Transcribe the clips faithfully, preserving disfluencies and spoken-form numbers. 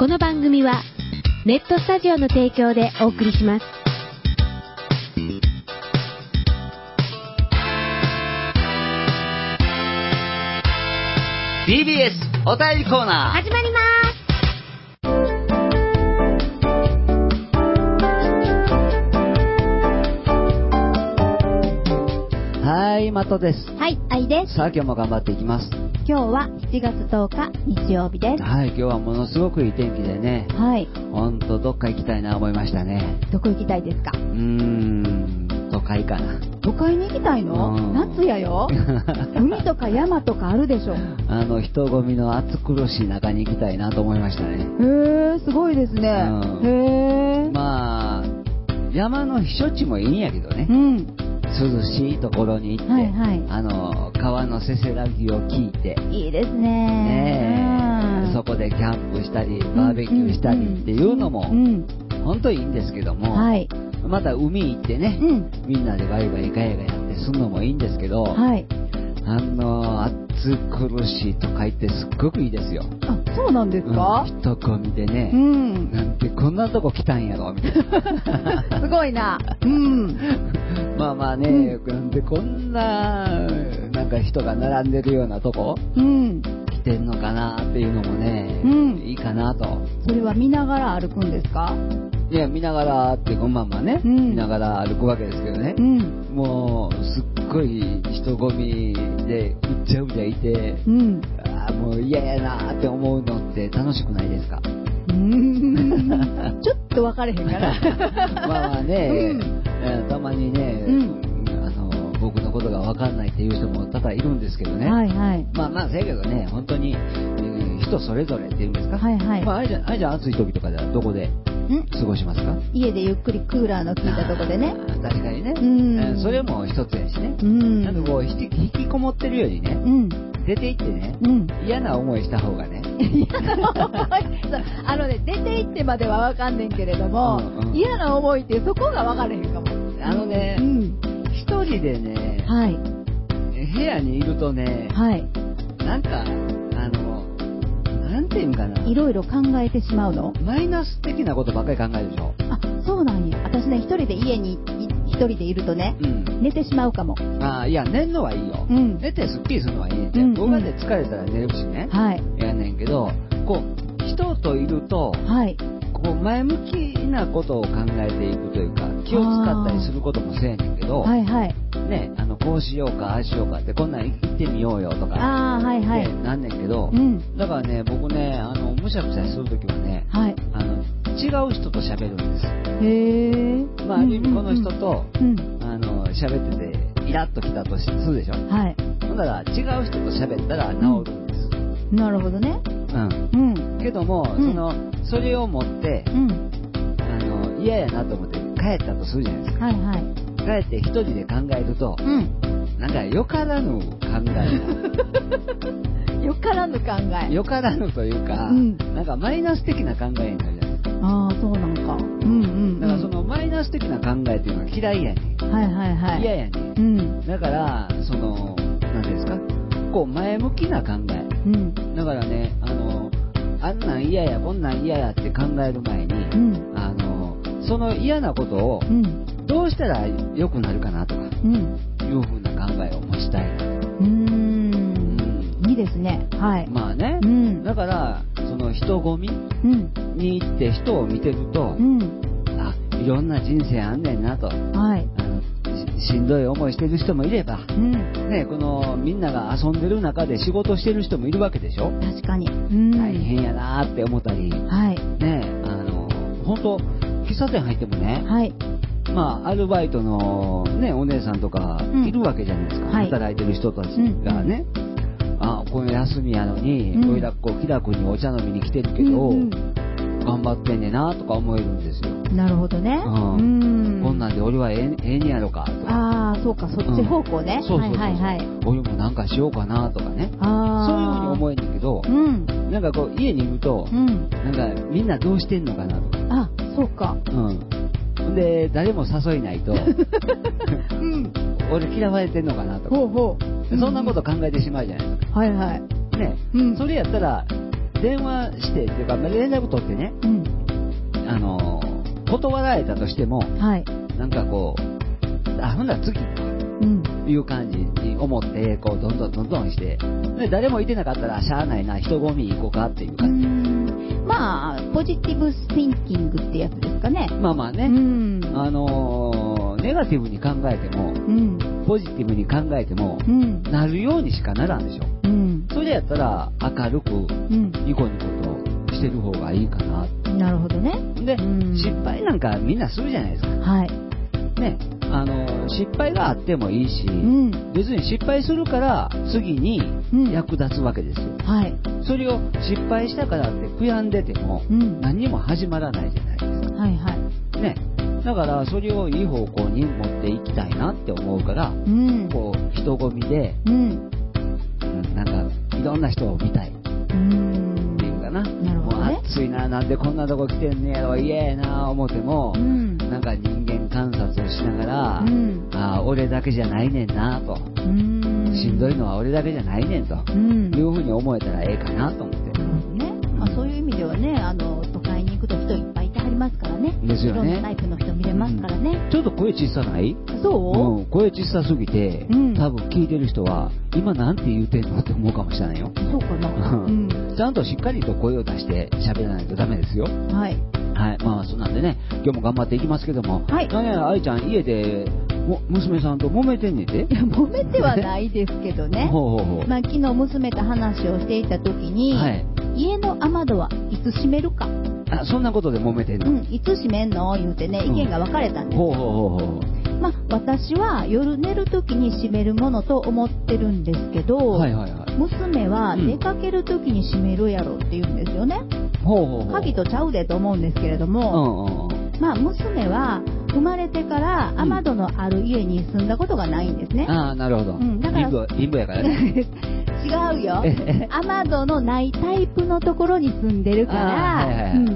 この番組はネットスタジオの提供でお送りします。 ティービーエス お便りコーナー始まります。 はい、マトです。 はい、愛です。 さあ、今日も頑張っていきます。 今日はしちがつとおか日曜日です。 はい、今日はものすごくいい天気でね。 はい。 ほんとどっか行きたいな思いましたね。 どこ行きたいですか？ うーん、都会かな。 都会に行きたいの？夏やよ。海とか山とかあるでしょ。 あの人混みの暑苦しい中に行きたいなと思いましたね。 へー、すごいですね。うん、へー。 まあ山の避暑地もいいんやけどね。うん。涼しいところに行って、はいはい、あの川のせせらぎを聞いて、 いいですね。 ねえ、そこでキャンプしたりバーベキューしたりっていうのも、うんうん、本当にいいんですけども、はい、また海行ってね、うん、みんなでワイワイガヤガヤってするのもいいんですけど、はい、あの暑苦しい都会ってすっごくいいですよ。 あ、そうなんですか？ うん、人混みでね、うん、なんてこんなとこ来たんやろみたいな。 すごいな。うん。 まあまあね、うん、なんでこんななんか人が並んでるようなとこ、うん、来てんのかなっていうのもね、うん、いいかなと。 それは見ながら歩くんですか？ いや、見ながらってこのままね、うん、見ながら歩くわけですけどね、うん、もうすっごい人混みでうっちゃうちゃいて、うん、あもう嫌やなって思うのって楽しくないですか？ うーんちょっと分かれへんかな。 まあまあね、うん、たまにね、うん、あの僕のことが分かんないっていう人も多々いるんですけどね、はいはい、まあまあせやけどね、本当に、うん、人それぞれっていうんですか、はいはい、まあ、あれじゃあれじゃ暑い時とかではどこで過ごしますか？ 家でゆっくりクーラーの効いたとこでね。 確かにね、うん、それも一つやしね、うん、なんかこう引き、引きこもってるよりね、うん、出て行ってね、うん、嫌な思いした方がね。 嫌な思いあのね、出て行ってまでは分かんねんけれども、うんうん、嫌な思いってそこが分かれへんかも。 あのね、うん、一人でね、はい、部屋にいるとね、はい、なんかあのなんていうんかな、 いろいろ考えてしまうの。 マイナス的なことばっかり考えるでしょ。 あ、そうなんや。私ね、一人で家に一人でいるとね、うん、寝てしまうかも。 あ、いや、寝んのはいいよ、うん、寝てすっきりするのはいいねんて、うん、僕がね疲れたら寝れるしね、はい、やんねんけど、こう人といると、はい、こう前向きなことを考えていくというか、気を使ったりすることもせえねんけど、はいはいね、あのこうしようかああしようかって、こんなん行ってみようよとか、あ、はいはい、なんねんけど、うん、だからね、僕ね、あのむしゃくしゃするときはね、はい、あの違う人と喋るんです。へー。まあある意味この人と、うんうんうん、あの喋っててイラッときたとするでしょ。はい。ほんなら違う人と喋ったら治るんです。 うん、なるほどね。 うん。うん。けども、うん、そのそれを持って、うん、あの嫌やなと思って帰ったとするじゃないですか。はいはい。帰って一人で考えると、うん、なんかよからぬ考えよからぬ考えよからぬというか、うん、なんかマイナス的な考えになるじゃないですか。 ああ、そうなんか。うんうん、うん、 だからそのマイナス的な考えっていうのは嫌いやねん。はいはいはい。嫌やねん。うん。だからその何ですか、こう前向きな考え。うん。だからね、あのあんなん嫌やこんなん嫌やって考える前に、うん、あのその嫌なことを、うん、どうしたら良くなるかなとか、うん、いう風な考えを持ちたいな。うーん、うん、いいですね。はい。 まあね、うん、だからその人混みに行って人を見てると、うん、あ、いろんな人生あんねんなと、はい、あの し, しんどい思いしてる人もいれば、うんね、このみんなが遊んでる中で仕事してる人もいるわけでしょ。 確かに、うん、 大変やなって思ったり、はいね、あの本当喫茶店入ってもね、はい、まあ、アルバイトの、ね、お姉さんとかいるわけじゃないですか、うん、働いてる人たちがね、うん、あ、この休みやのに、うん、おいらっこ気楽にお茶飲みに来てるけど、うんうん、頑張ってんねんなとか思えるんですよ。 なるほどね、 うんうん、こんなんで俺はええ、ええにやろかとか、 ああ、そうか、そっち方向ね、うん、そうそうそうそう、はいはいはい、 俺もなんかしようかなとかね、あ、そういうふうに思えんねんけど、うん、なんかこう家にいると、うん、なんかみんなどうしてんのかなとか、 あ、そうか、 うん、で誰も誘いないと、うん、俺嫌われてんのかなとか、ほうほう、そんなこと考えてしまうじゃないですか、はいはいね、うん、それやったら電話してっていうか連絡取ってね、うん、あの断られたとしても、はい、なんかこうあほんなら次という感じに思ってこうどんどんどんどんしてで誰もいてなかったらしゃあないな人混み行こうかっていう感じ。うーんまあポジティブシンキングってやつですかね。 まあまあね、うんあのー、ネガティブに考えても、うん、ポジティブに考えても、うん、なるようにしかならんでしょ、うん、それやったら明るく、うん、ニコニコとしてる方がいいかな。 なるほどね。 で、うん、失敗なんかみんなするじゃないですか。はいね、あの失敗があってもいいし、うん、別に失敗するから次に役立つわけですよ、うんはい、それを失敗したからって悔やんでても、うん、何にも始まらないじゃないですか、はいはいね、だからそれをいい方向に持っていきたいなって思うから、うん、こう人混みで、うんうん、なんかいろんな人を見たい、うんっていうかな。なるほどね。もう暑いな、なんでこんなとこ来てんねやろ、嫌やな思っても、うん、なんか人間観察をしながら、うん、あ俺だけじゃないねんなと、うん、しんどいのは俺だけじゃないねんと、うん、いうふうに思えたらええかなと思って、 うんねまあ、そういう意味ではね、あの都会に行くと人いっぱいいてはりますからね。ですよね。いろんなタイプの人見れますからね、 うん、ちょっと声小さない？ そう、 うん、声小さすぎて、うん、多分聞いてる人は今なんて言うてんのって思うかもしれないよ。 そうかな、うん、 ちゃんとしっかりと声を出して喋らないとダメですよ。はいはい、まあそうなんでね、今日も頑張っていきますけども、はい、なんや愛ちゃん家でも娘さんと揉めてんねんて。 いや揉めてはないですけどね。ほうほうほう、まあ昨日娘と話をしていた時に、はい、家の雨戸はいつ閉めるか。 あ、そんなことで揉めてんの？ うん、いつ閉めんの言うてね、意見が分かれたんですよ。ほうほうほうほう。まあ私は夜寝る時に閉めるものと思ってるんですけど、はいはいはい、娘は出かける時に閉めるやろって言うんですよね。ほうほうほう、鍵とちゃうでと思うんですけれども、うんうんうん、まあ娘は生まれてから雨戸のある家に住んだことがないんですね。 うん、ああなるほど、うん、だから貧乏やからね。 違うよ。雨戸のないタイプのところに住んでるから、うんうん、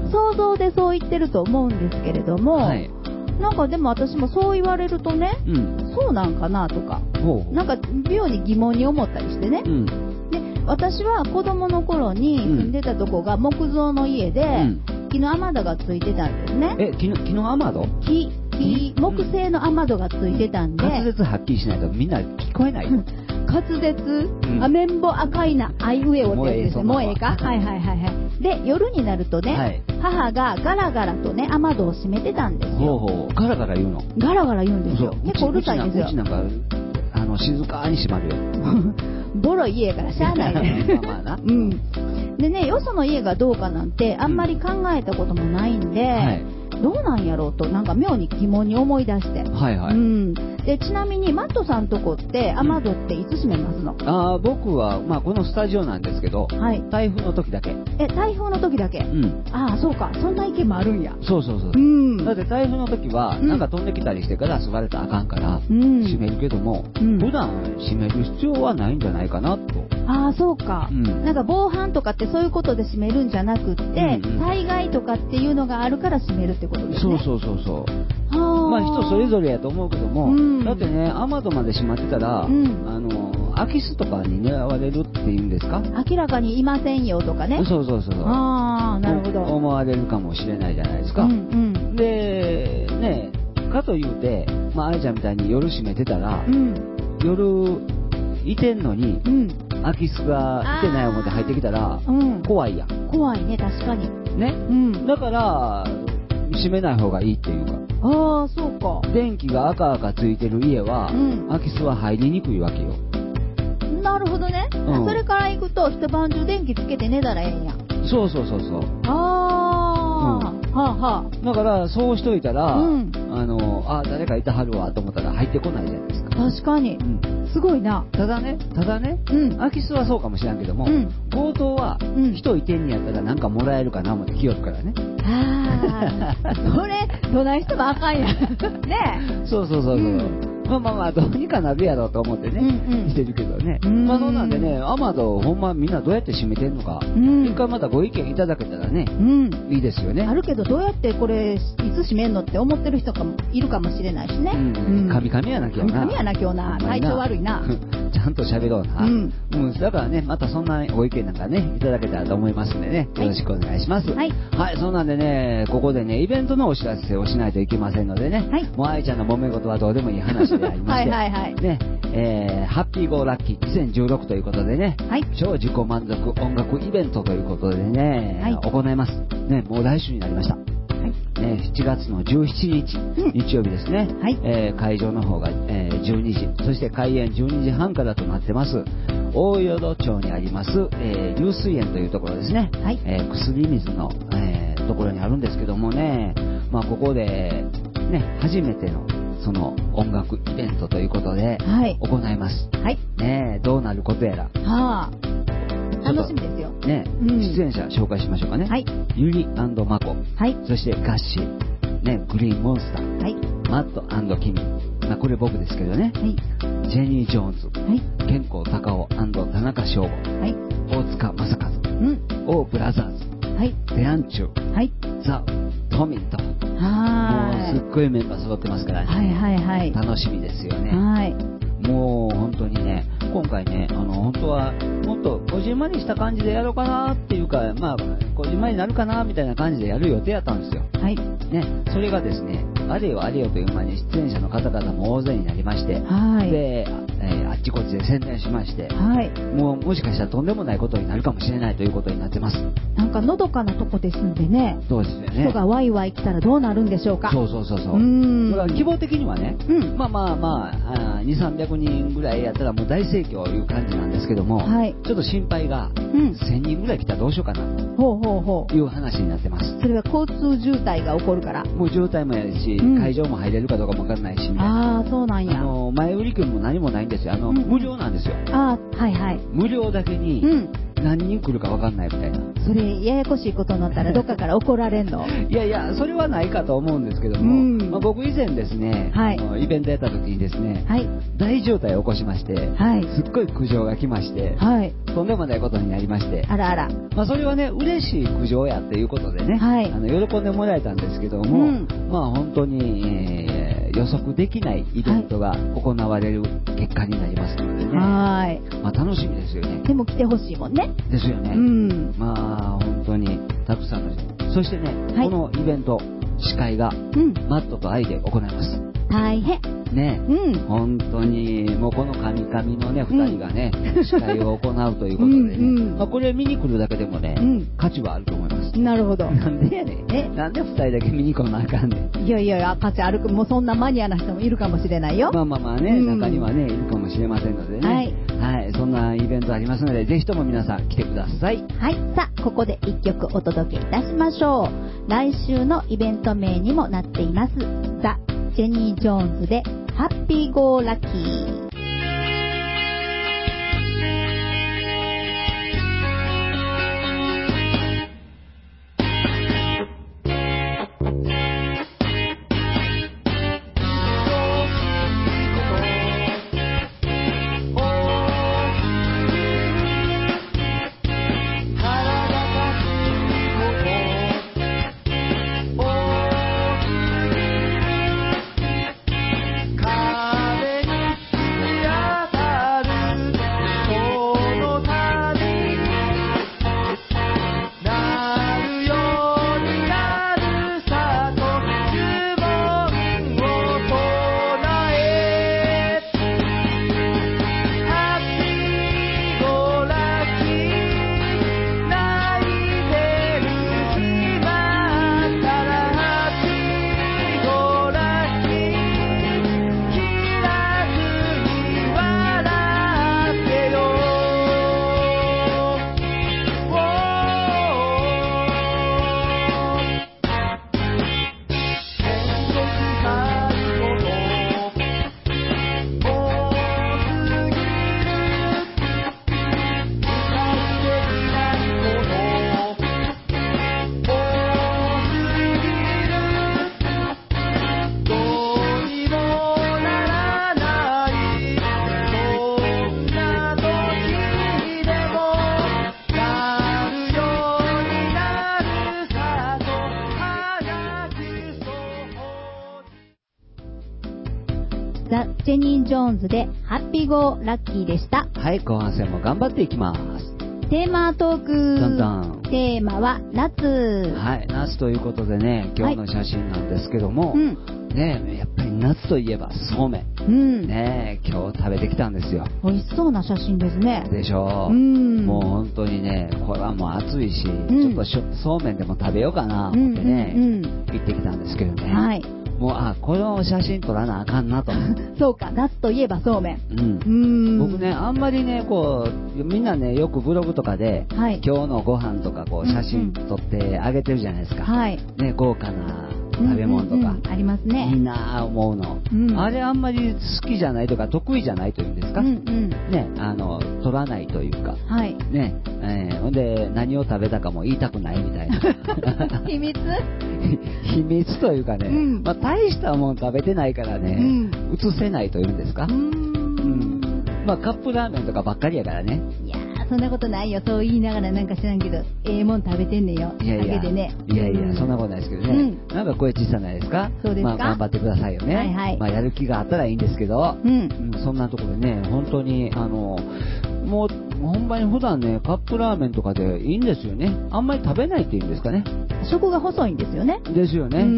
想像でそう言ってると思うんですけれども、はい、なんかでも私もそう言われるとね、うん、そうなんかなとか、なんか妙に疑問に思ったりしてね、うん、で私は子供の頃に住んでたとこが木造の家で、うん、木の雨戸がついてたんですね。 え、木の、木の雨戸？ 木、木、木製の雨戸がついてたんで、 滑舌はっきりしないとみんな聞こえない。 滑舌、うん、アメンボ赤いなあいうえおってやつですね。もうええか。はいはいはいはい。で夜になるとね、はい、母がガラガラとね雨戸を閉めてたんですよ。ほうほう、ガラガラ言うの？ ガラガラ言うんですよ。結構うるさいんですよ。 うちなんかあの静かに閉まるよ。 ボロい家からしゃあないね。まあまあな。うん。でね、よその家がどうかなんてあんまり考えたこともないんで。うんはい、どうなんやろうとなんか妙に疑問に思い出して、はいはい、うん、でちなみにマットさんとこって雨戸っていつ閉めますの？ うん、あ僕は、まあ、このスタジオなんですけど、はい、台風の時だけ。 え台風の時だけ、うん、ああそうか、そんな意見もあるんや。 そうそうそう、うん、だって台風の時は、うん、なんか飛んできたりしてガラス割れたらあかんから、うん、閉めるけども、うん、普段閉める必要はないんじゃないかなと。 ああそうか、うん、なんか防犯とかってそういうことで閉めるんじゃなくって、うんうん、災害とかっていうのがあるから閉めるってことですね。 そうそうそうそう、まあ人それぞれやと思うけども、うん、だってね雨戸まで閉まってたら、うん、あの空き巣とかに狙われるっていうんですか、 明らかにいませんよとかね。 そうそうそう、 ああなるほど、 思われるかもしれないじゃないですか、うんうん、でねかというて、まあ、愛ちゃんみたいに夜閉めてたら、うん、夜いてんのに、うん、空き巣がいてない思って入ってきたら、うん、怖いやん。 怖いね、確かにね、うん、だから閉めない方がいいっていうか。 ああそうか。 電気が赤々ついてる家は、うん、空き巣は入りにくいわけよ。 なるほどね、うん、それから行くと一晩中電気つけて寝たらええんや。 そうそうそうそう。 ああ、うん、はあはあ。 だからそうしといたら、うん、あのあ誰かいてはるわと思ったら入ってこないじゃないですか。 確かに、うん、すごいな。 ただねただね、うん、空き巣はそうかもしれんけども、うん、強盗は、うん、人いてんにやったらなんかもらえるかな思って来よるからね。 ああそれどないしてもあかんやね。 そうそうそうそう、うんまあまあまあどうにかなるやろうと思ってね、うんうん、してるけどね、うんまあそうなんでね、雨戸ほんまみんなどうやって閉めてんのか、うん、一回またご意見いただけたらね、うん、いいですよね。 あるけどどうやってこれいつ閉めんのって思ってる人がいるかもしれないしね。 うんうん、神々やなきゃな。 神々やなきゃな、体調悪いな。 ちゃんと喋ろうな。うん。うん、だからね、またそんなご意見なんかね、いただけたらと思いますんでね、よろしくお願いします。はい。はい、そうなんでね、ここでね、イベントのお知らせをしないといけませんのでね、はい。もう愛ちゃんの揉め事はどうでもいい話でありまして、はいはいはい。ね、えー、ハッピーゴーラッキーにせんじゅうろくということでね、はい。超自己満足音楽イベントということでね、はい。行います。ね、もう来週になりました。ね、しちがつのじゅうしちにち、うん、日曜日ですね、はい、えー、会場の方が、えー、じゅうにじ、そして開演じゅうにじはんからとなってます、大淀町にあります、えー、流水園というところですね、はい、えー、薬水の、えー、ところにあるんですけどもね、まあ、ここで、ね、初めてのその音楽イベントということで、はい、行います。はい、ね、どうなることやら。はあ、 楽しみですよ。 ね、うん、出演者紹介しましょうかね。はい。ゆり&まこ。はい。そしてガッシー。ね、グリーンモンスター。はい。マット&キミ。まあ、これ僕ですけどね。はい。ジェニー・ジョーンズ。はい。健康高尾&田中翔吾。はい。大塚正和。うん。オーブラザーズ。はい。デアンチュー。はい。ザ・トミーと。はい。もうすっごいメンバー揃ってますからね。はいはいはい。楽しみですよね。はい。もう本当にね、今回ね、あの本当はもっとこじんまりした感じでやろうかなっていうか、まあこじんまりになるかなみたいな感じでやる予定やったんですよ。はい。ね、それがですね、あれよあれよという間に出演者の方々も大勢になりまして、はい。で、えー、あっちこっちで宣伝しまして、はい。もうもしかしたらとんでもないことになるかもしれないということになってます。 なんかのどかなとこですんでね。 そうですよね。 人がワイワイ来たらどうなるんでしょうか。 そうそうそうそう。うん。だから規模的にはね、うん、まあまあまあ、あにせんさんびゃくにんぐらいやったらもう大盛況いう感じなんですけども、はい、ちょっと心配が、うん、せんにんぐらい来たらどうしようかなほうほうほういう話になってます。 それは交通渋滞が起こるから。 もう渋滞もやるし、うん、会場も入れるかどうかもわかんないしみたいな。 ああ、そうなんや。 あの前売り券も何もないんですよ。あの、うん、無料なんですよ。 ああ、はいはい。 無料だけに、うん、何人来るかわかんないみたいな。 それややこしいことになったらどっかから怒られんの？ いやいや、それはないかと思うんですけども、うん、まあ、僕以前ですね、はい、あのイベントやった時にですね、はい、大渋滞を起こしまして、はい、すっごい苦情が来まして、はい、とんでもないことになりまして、 あらあら、 まあ、それはね嬉しい苦情やっていうことでね、はい、あの喜んでもらえたんですけども、うん、まあ本当に、えー、予測できないイベントが行われる結果になりますのでね、はい、まあ、楽しみですよね。 でも来てほしいもんね。 ですよね。うん、まあ本当にたくさんの人、そしてね、はい、このイベント司会が、うん、マットと愛で行います。 大変ね、うん、本当にもうこの神々のねふたりがね、うん、司会を行うということでね、うんうん、まあ、これ見に来るだけでもね、うん、価値はあると思います。 なるほど。 なんでやねん。え、なんでふたりだけ見に来なあかんねん。 いやいや、価値ある。もうそんなマニアな人もいるかもしれないよ。 まあまあまあね、うん、中にはねいるかもしれませんのでね、はい、はい、そんなイベントありますのでぜひとも皆さん来てください。 はい、さあここでいっきょくお届けいたしましょう。来週のイベント名にもなっていますザ・ジェニー・ジョーンズでハッピーゴーラッキー。 風にザ・ジェニー・ジョーンズでハッピーゴーラッキーでした。 はい、後半戦も頑張っていきます。 テーマトーク。 どんどん。 テーマは夏。 はい、夏ということでね、今日の写真なんですけども、はい、うんね、やっぱり夏といえばそうめん、うん、ね、今日食べてきたんですよ。 美味しそうな写真ですね。 でしょう、うん、もう本当にね、これはもう暑いし、うん、ちょっとしょそうめんでも食べようかな思ってね、うんうんうん、行ってきたんですけどね、はい、もうあこの写真撮らなあかんなとそうか、夏といえばそうめん、 うん、うん僕ね、あんまりねこうみんなねよくブログとかで、はい、今日のご飯とかこう写真撮ってあげてるじゃないですか、はい、ね、豪華な食べ物とか、うんうんうん、 ありますね。 いいなぁ思うの、うん、あれあんまり好きじゃないとか得意じゃないというんですか、うんうん、ね、あの取らないというか、はい、ね、えー、ほんで何を食べたかも言いたくないみたいな秘密秘密というかね、うん、まあ、大したもん食べてないからね、うん、映せないというんですか、うん、うん、まあ、カップラーメンとかばっかりやからね。 いやそんなことないよ、そう言いながらなんか知らんけどええもん食べてんねんよ。 いやいやでね、 いやいや、うん、そんなことないですけどね、うん、なんか声小さないですか。 そうですか、 まあ、頑張ってくださいよね、はいはい、まあ、やる気があったらいいんですけど、うん、うん、そんなところでね本当にあのもうほんまに普段ねカップラーメンとかでいいんですよね。あんまり食べないっていうんですかね。 食が細いんですよね。 ですよね、うん、うん、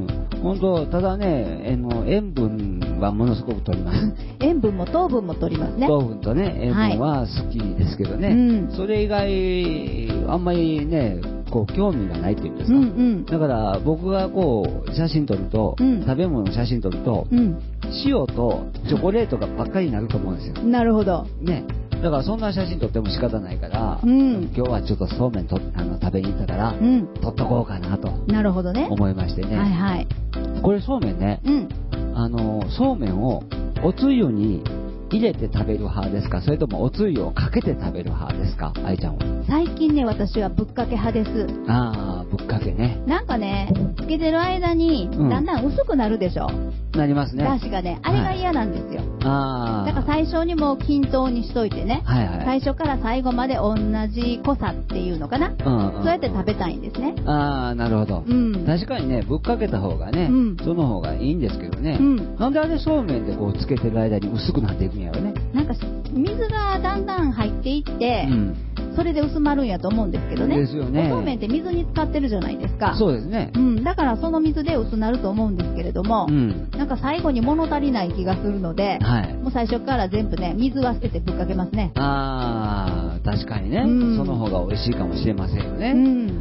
本当ただね、えの塩分はものすごく取ります塩分も糖分も取りますね。 糖分とね塩分は好きですけどね、はい、うん、それ以外あんまりねこう興味がないっていうんですか、うんうん、だから僕がこう写真撮ると、うん、食べ物の写真撮ると、うん、塩とチョコレートがばっかりになると思うんですよ。 なるほどね。だからそんな写真撮っても仕方ないから、うん、今日はちょっとそうめんとあの食べに行ったから、うん、撮っとこうかなとなるほどね思いましてね、 はいはい、 これそうめんね、うん、あのそうめんをおつゆに入れて食べる派ですか、それともおつゆをかけて食べる派ですか、愛ちゃんは。 最近ね私はぶっかけ派です。 ああ、ぶっかけね。 なんかねつけてる間にだんだん薄くなるでしょ、うん、 なりますね。 だしがねあれが嫌なんですよ、はい、 ああ、 だから最初にもう均等にしといてね、はいはい、最初から最後まで同じ濃さっていうのかな、うんうん、そうやって食べたいんですね。 ああ、なるほど、うん、確かにねぶっかけた方がね、うん、その方がいいんですけどね、うん、なんであれそうめんでこうつけてる間に薄くなっていくんやろね。 なんか水がだんだん入っていって、うん、それで薄まるんやと思うんですけどね。 ですよね。 おそうめんって水に浸ってるじゃないですか。 そうですね、 うん、だからその水で薄なると思うんですけれども、うん、なんか最後に物足りない気がするので、はい、もう最初から全部ね水は捨ててぶっかけますね。 ああ、確かにね、うん、その方が美味しいかもしれませんよね、うん、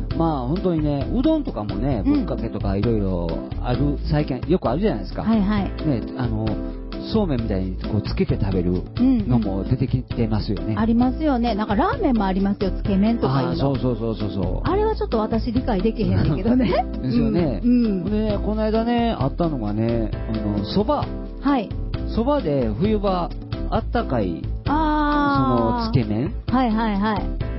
まあ本当にねうどんとかもねぶっかけとかいろいろある、最近よくあるじゃないですか、はいはい、ね、あのそうめんみたいにこうつけて食べるのも出てきてますよね、うんうん、 ありますよね。なんかラーメンもありますよ、つけ麺とかいうの。あ、 そうそうそうそうそう。 あれはちょっと私理解できへんねんけどねですよね、うんうん、でねこの間ねあったのがねあのそば、はい、そばで冬場あったかいあそのつけ麺、はいはいはい、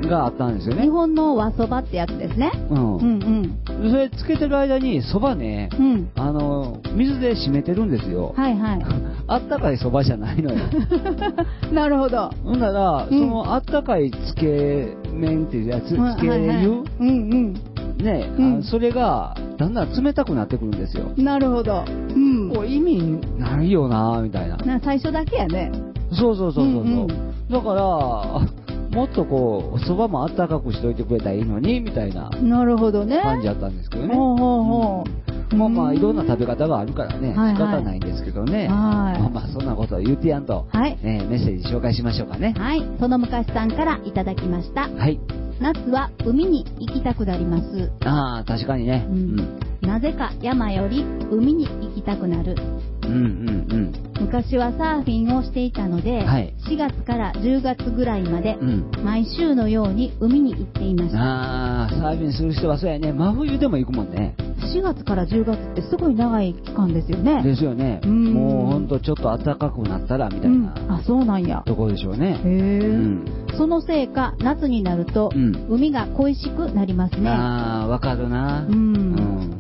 があったんですよね。 日本の和そばってやつですね、うん、うんうん、それつけてる間にそばね、うん、あの水で締めてるんですよ。はいはい。あったかいそばじゃないのよなるほど。 ほんなら、うん、そのあったかいつけ麺っていうやつ、つけ湯、はいはい、うんうんね、うん、それがだんだん冷たくなってくるんですよ。 なるほど、うん、 こう意味ないよなみたいな。 な最初だけやね。 そうそうそうそうそう、うんうん、だからもっとこうそばもあったかくしといてくれたらいいのにみたいななるほどね感じだったんですけどね。ほうほうほう、うん、まあまあいろんな食べ方があるからね、はいはい、仕方ないんですけどね、はい、まあまあそんなことを言うてやんと、はい、ね、メッセージ紹介しましょうかね。 はい、その昔さんからいただきました。はい、夏は海に行きたくなります。 ああ、確かにね、うんうん、なぜか山より海に行きたくなる。うんうんうん、昔はサーフィンをしていたので、はい、しがつからじゅうがつぐらいまで、うん、毎週のように海に行っていました。 ああ、サーフィンする人はそうやね、真冬でも行くもんね。 しがつからじゅうがつってすごい長い期間ですよね。 ですよね。うんもうほんとちょっと暖かくなったらみたいな、うん、 あ、そうなんやところでしょうね。へえ、うん、そのせいか夏になると、うん、海が恋しくなりますね。 ああ、わかるな、うん、うん、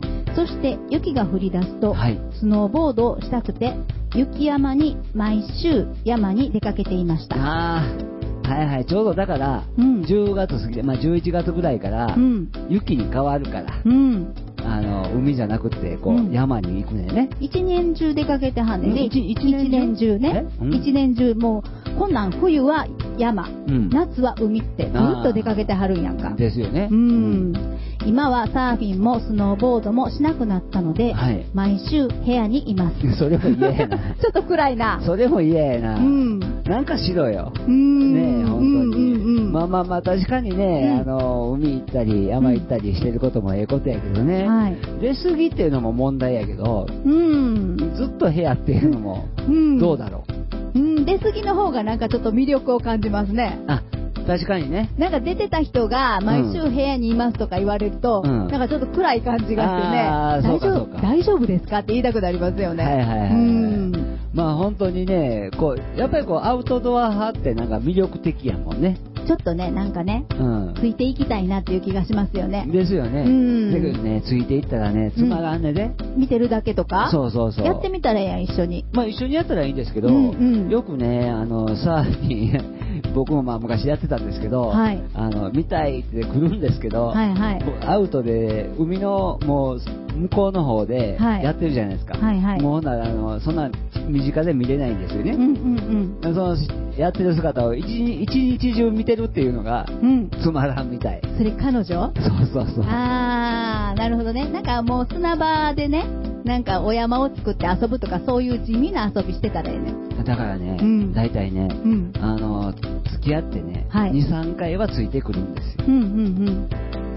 そして雪が降り出すと、はい、スノーボードをしたくて雪山に毎週山に出かけていました。 ああ、はいはい、ちょうどだから、うん、じゅうがつ過ぎて、まあ、じゅういちがつぐらいから、うん、雪に変わるから、うん、ああの海じゃなくてこう、うん、山に行くねんね。 一年中出かけてはんねんね。一, 一年中ね、うん、一年中もうこんなん冬は山、うん、夏は海ってずっと出かけてはるんやんか。 ですよね。 うん、うん今はサーフィンもスノーボードもしなくなったので、はい、毎週部屋にいます。 それも嫌やな。 ちょっと暗いな。 それも嫌やな。うん、なんかしろよ。うん、ねえ、本当に。うんうん、まあまあまあ、確かにね、うん、あの、海行ったり、山行ったりしてることもええことやけどね、うんはい、出過ぎっていうのも問題やけど、うん、ずっと部屋っていうのも、どうだろう。うん、出過ぎの方がなんかちょっと魅力を感じますね。 あ確かにね。 なんか出てた人が毎週部屋にいますとか言われると、うん、なんかちょっと暗い感じがしてね、大丈夫、大丈夫ですかって言いたくなりますよね。はいはいはい、はい。うんまあ本当にね、こう、やっぱりこうアウトドア派ってなんか魅力的やもんね。 ちょっとね、なんかね、うん、ついていきたいなっていう気がしますよね。 ですよね。うん。だけどね、ついていったらね、つまらんねで、 うん。見てるだけとかそうそうそう。 やってみたらええやん、一緒に。 まあ一緒にやったらいいんですけど、うんうん、よくね、あの、サーフィン、僕もまあ昔やってたんですけど、はい、あの見たいって来るんですけど、はいはい、アウトで海のもう向こうの方でやってるじゃないですか、はいはい、もうなあのそんな身近で見れないんですよね、うんうんうん、そのやってる姿を一日、一日中見てるっていうのが、うん、つまらんみたい。 それ彼女？そうそうそう。 あーなるほどね。なんかもう砂場でね、なんかお山を作って遊ぶとかそういう地味な遊びしてたらええね。 だからね、うん、大体ね、うん、あの付き合ってね、はい、にさんかいはついてくるんですよ、うんうんうん、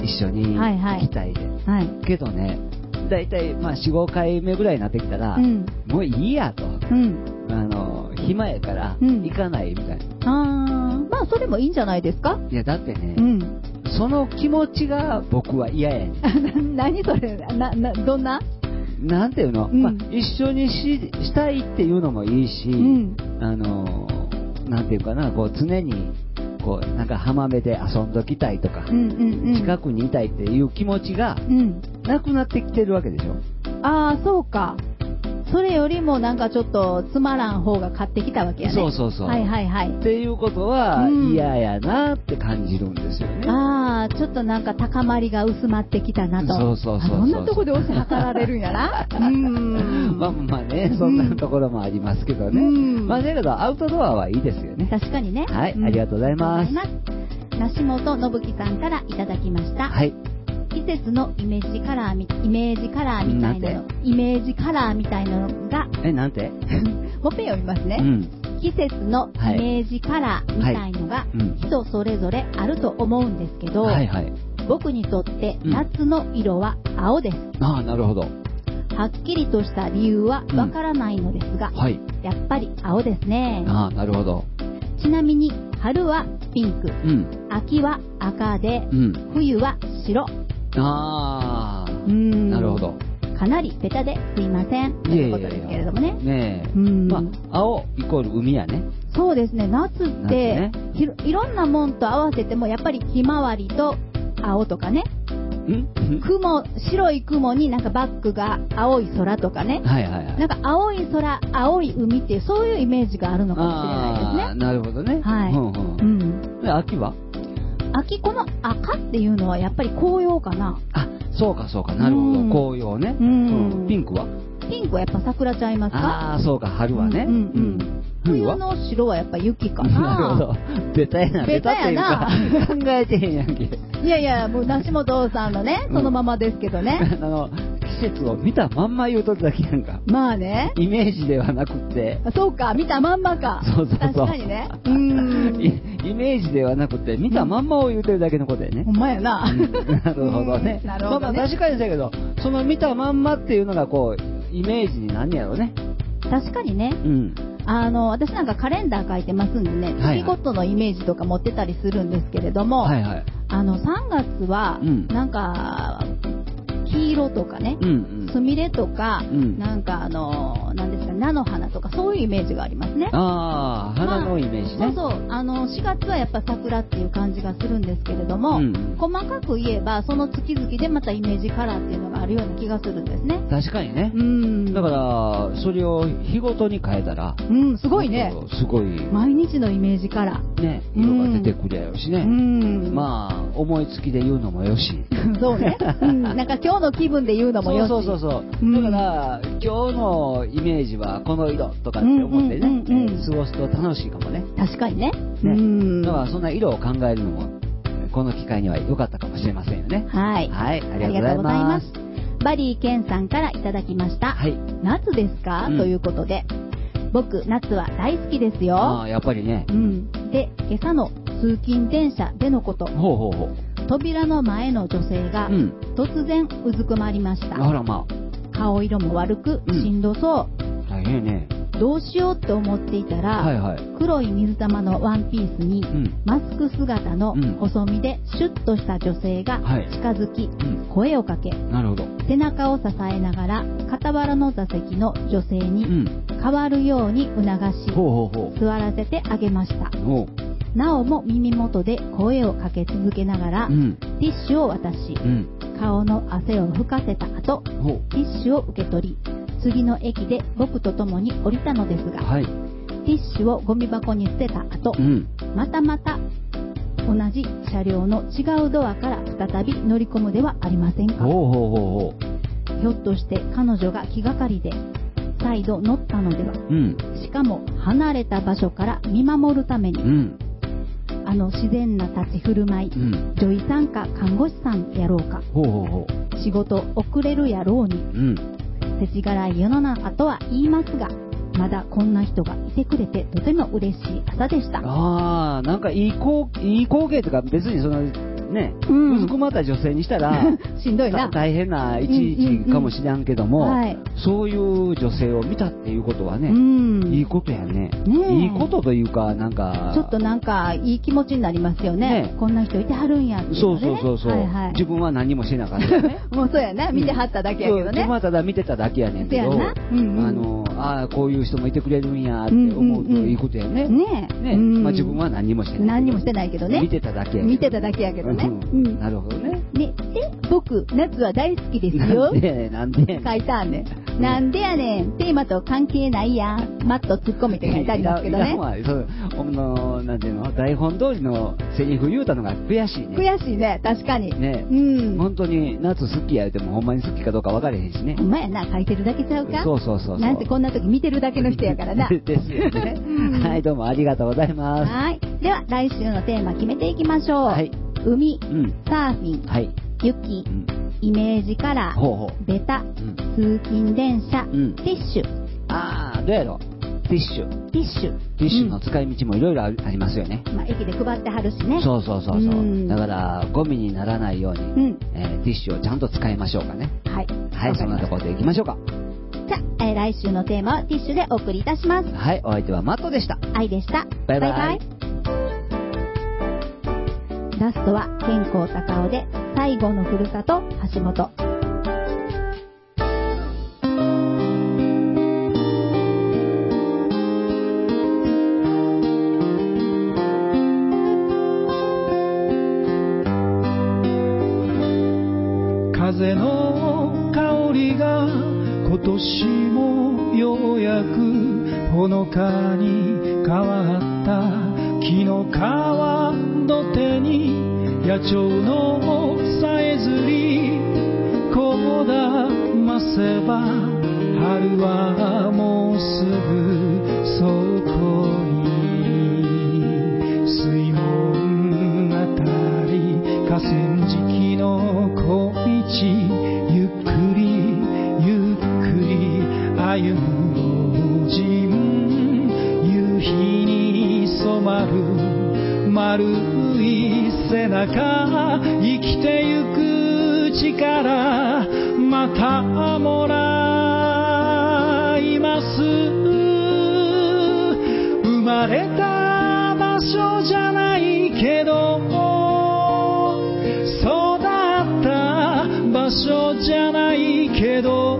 一緒に行きたいで、はいはい、けどね大体まあ よん,ご 回目ぐらいになってきたら、うん、もういいやと、うん、あの暇やから行かないみたいな、うん、 あまあそれもいいんじゃないですか。 いやだってね、うん、その気持ちが僕は嫌やねん。 何それななどんななんていうの、うんまあ、一緒に し, したいっていうのもいいし、うん、あのなんていうかな、こう常にこうなんか浜辺で遊んどきたいとか、うんうんうん、近くにいたいっていう気持ちがなくなってきてるわけでしょ。 ああそうか。それよりもなんかちょっとつまらん方が買ってきたわけやね。 そうそうそう。 はいはいはい。 っていうことは嫌やなって感じるんですよね。 うん、ああちょっとなんか高まりが薄まってきたなと。 そうそうそうそう。 そんなとこで押し量られるんやな。うん。 まあまあねそんなところもありますけどね。うん、まあだけどアウトドアはいいですよね。 確かにね。 はい、うん、ありがとうございます。 梨本信樹さんからいただきました。はい。季節のイメージカラーみイメージカラーみたいなのイメージカラーみたいなのがえなんてもっぺん読みますね、うん、季節のイメージカラーみたいのが人それぞれあると思うんですけど、はいはい、僕にとって夏の色は青です、うん、 ああなるほど。 はっきりとした理由はわからないのですが、うんはい、やっぱり青ですね。 ああなるほど。 ちなみに春はピンク、うん、秋は赤で、うん、冬は白。 ああ、なるほど。 かなりベタですいませんということですけれどもね。 ねえ、うん、まあ青イコール海やね。 そうですね。夏って、ね、いろんなもんと合わせてもやっぱりひまわりと青とかね。ん雲白い雲になんかバックが青い空とかね。はいはいはい。なんか青い空青い海っていうそういうイメージがあるのかもしれないですね。 あなるほどね。 はい。うんうん。で秋は？ 秋この赤っていうのはやっぱり紅葉かな。 あ、そうかそうか、なるほど、うん、紅葉ね、うん、ピンクは？ ピンクはやっぱ桜ちゃいますか？ ああ、そうか、春はね、うんうんうん、 冬の白はやっぱ雪かな。 なるほど、ベタやな、ベタやな考えてへんやんけ。 いやいや、もう梨本さんのね、そのままですけどね、 うん、あの季節を見たまんま言うとるだけやんか。 まあね、 イメージではなくて。 そうか、見たまんまか。 そうそうそう、 確かにね。うーんイメージではなくて見たまんまを言うてるだけのことやね。 ほんまやな、うん、 なるほどね。 なるほどね。 まあまあ確かにだけど、その見たまんまっていうのがこうイメージになんねやろね。 確かにね、うん、あの私なんかカレンダー書いてますんでね、月ごとのイメージとか持ってたりするんですけれども、はいはい、あのさんがつはなんか、うん、黄色とかね、すみれとか、うん、なんかあのなんですか、菜の花とかそういうイメージがありますね。 ああ、花のイメージね。 まあ、そうそう、あのしがつはやっぱ桜っていう感じがするんですけれども、うん、細かく言えばその月々でまたイメージカラーっていうのがあるような気がするんですね。 確かにね。うん。だからそれを日ごとに変えたら、 うん、すごいね。 すごい。 毎日のイメージから。 ね、色が出てくるやろしね。うん。まあ、思いつきで言うのもよし。 そうね。うん。なんか今日の気分で言うのもよし。 そうそうそうそう。だから、今日のイメージはこの色とかって思ってね、過ごすと楽しいかもね。 確かにね。 ね。だからそんな色を考えるのも、この機会には良かったかもしれませんよね。 はい。 はい。ありがとうございます。 バリーケンさんからいただきました。はい。夏ですか、うん、ということで、僕、夏は大好きですよ。 ああ、やっぱりね。 うん。で、今朝の通勤電車でのこと。 ほうほうほう。 扉の前の女性が、うん、突然うずくまりました。 あらまあ。顔色も悪く、しんどそう。 うん、大変ね。 どうしようって思っていたら、はいはい、黒い水玉のワンピースに、うん、マスク姿の細身でシュッとした女性が近づき、はいうん、声をかけ、 なるほど、 背中を支えながら傍らの座席の女性に変わるように促し、うん、ほうほうほう、座らせてあげました。なおも耳元で声をかけ続けながら、うん、ティッシュを渡し、うん、顔の汗を拭かせた後、ティッシュを受け取り、次の駅で僕と共に降りたのですが、はい、ティッシュをゴミ箱に捨てた後、うん、またまた同じ車両の違うドアから再び乗り込むではありませんか。ほうほうほうほう。ひょっとして彼女が気がかりで再度乗ったのでは、うん、しかも離れた場所から見守るために、うん、あの自然な立ち振る舞い、うん、女医さんか看護師さんやろうか、ほうほうほう、仕事遅れるやろうに、うん、世知辛い世の中とは言いますが、まだこんな人がいてくれてとても嬉しい朝でした。 ああ、なんかいい光いい光景とか、別にそのね、うん、うずくまった女性にしたらしんどいな、 大変な一日かもしれんけども、うんうんうん、はい、そういう女性を見たっていうことはね、うん、いいことやね。ね、いいことというか、なんかちょっとなんかいい気持ちになりますよね。ね、こんな人いてはるんやって、ね、 そうそうそうそう、はいはい、自分は何もしなかったよね。 もうそうやな、見てはっただけやけどね。 自分はただ見てただけやねんけど、うんうん、あのあこういう人もいてくれるんやって思うといいことやね。うんうんうん、ねえ、ね、うん、まあ、自分は何もしてない。 何もしてないけどね。 見てただけやけど。 見てただけやけどね。 うんうん、なるほどね。 ね、で、僕、夏は大好きですよ。 なんでやねん、なんでやねん。 書いたんねん。なんでやねん、テーマと関係ないやん。マット突っ込めて書いてありますけどね。いや、まあ、そう、あの、なんていうの、台本通りのセリフ言うたのが悔しいね。悔しいね、確かに。 ね、うん。本当に夏好きや言うても、ほんまに好きかどうか分かれへんしね。 ほんまやな、書いてるだけちゃうか。 そうそうそうそう。 なんてこんな時見てるだけの人やからな。 ですよね。はい、どうもありがとうございます。 はい。では、来週のテーマ決めていきましょう。はい。海、うん、サーフィン、はい、雪、うん、イメージカラー、ほうほう、ベタ、うん、通勤電車、うん、ティッシュ。 あー、どうやろティッシュ。 ティッシュ。 ティッシュの使い道もいろいろありますよね。 まあ、駅で配ってはるしね。 そうそうそうそう。うん、だから、ゴミにならないように、うん、えー、ティッシュをちゃんと使いましょうかね。はい。はい、そんなところでいきましょうか。 じゃあ、えー、来週のテーマはティッシュでお送りいたします。 はい、お相手はマットでした。 愛でした。 バイバイ。バイバイ。 ラストは健康高尾で最後のふるさと橋本。 風の香りが今年もようやくほのかに変わった。木の川土手に野鳥のさえずりこだませば春はもうすぐそこに。水門あたり河川敷の小道ゆっくりゆっくり歩む老人。夕日に染まる丸い背中生きてゆく力またもらいます。生まれた場所じゃないけど育った場所じゃないけど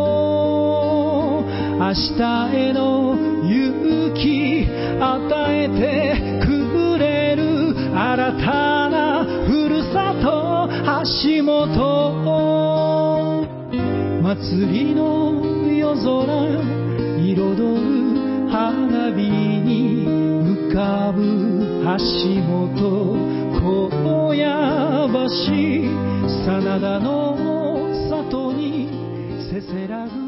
明日への勇気与えてくれる新たなふるさと橋本。祭りの夜空びに浮かぶ橋本高野橋真田の里にせせらぐ